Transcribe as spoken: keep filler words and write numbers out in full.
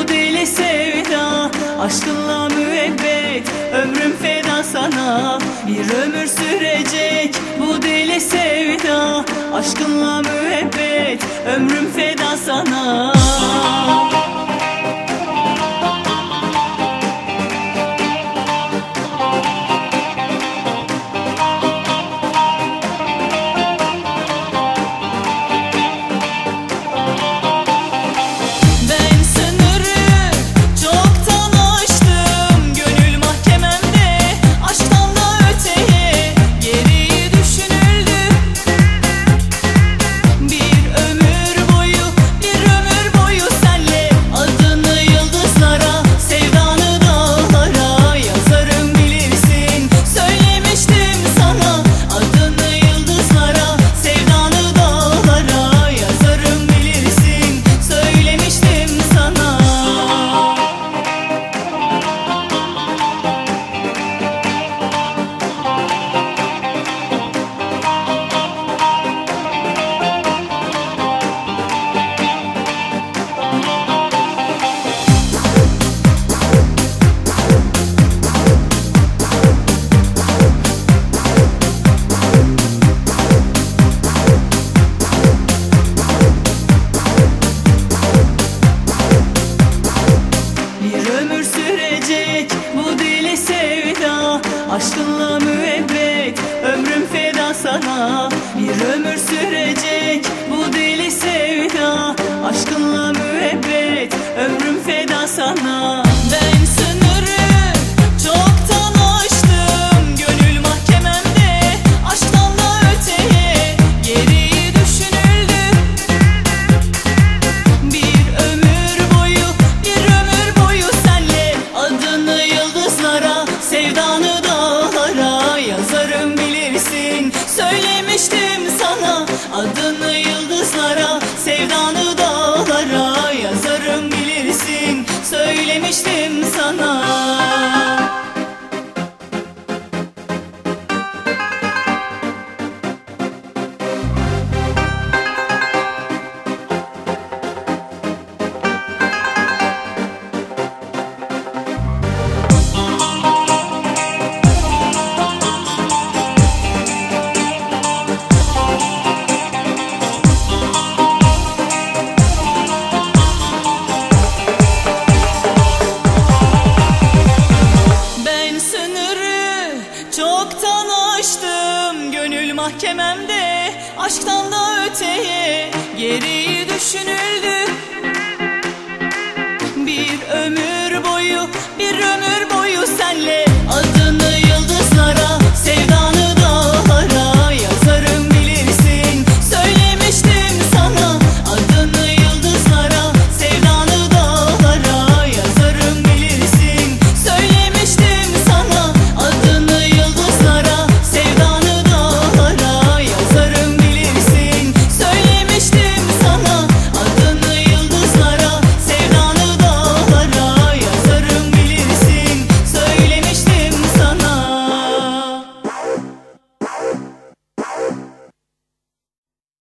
bu deli sevda. Aşkınla müebbet ömrüm feda sana. Bir ömür sürecek bu deli sevda. Aşkınla müebbet ömrüm feda sana. Bu deli sevda, aşkınla müebbet ömrüm feda sana. Bir ömür sürecek bu deli sevda. Aşkınla müebbet ömrüm feda sana. Ben sınırı çoktan aştım. Gönül mahkememde aşktan da öteye geriyi düşünüldü. Bir ömür boyu, bir ömür boyu senle adını yıldızlara, sevdanı dağlara yazarım bilirsin. Söylemiştim sana adını yıldızlara, sevdanı dağlara yazarım bilirsin. Söylemiştim sana. Çoktan aştım gönül mahkememde, aşktan da öteye geriyi düşünüldü. Bir ömür boyu, bir ömür boyu